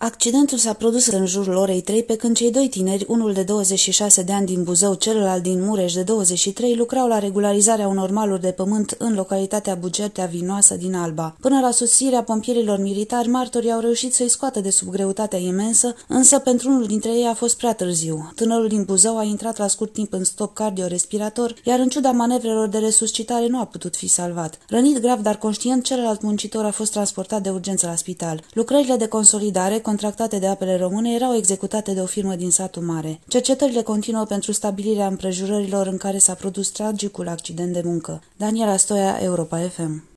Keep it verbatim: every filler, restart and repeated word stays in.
Accidentul s-a produs în jurul orei trei, pe când cei doi tineri, unul de douăzeci și șase de ani din Buzău, celălalt din Mureș de douăzeci și trei, lucrau la regularizarea unor maluri de pământ în localitatea Bugetea Vinoasă din Alba. Până la sosirea pompierilor militari, martorii au reușit să-i scoată de sub greutatea imensă, însă pentru unul dintre ei a fost prea târziu. Tânărul din Buzău a intrat la scurt timp în stop cardiorespirator, iar în ciuda manevrelor de resuscitare nu a putut fi salvat. Rănit grav, dar conștient, celălalt muncitor a fost transportat de urgență la spital. Lucrările de consolidare contractate de Apele Române erau executate de o firmă din satul mare. Cercetările continuă pentru stabilirea împrejurărilor în care s-a produs tragicul accident de muncă. Daniela Stoia, Europa F M.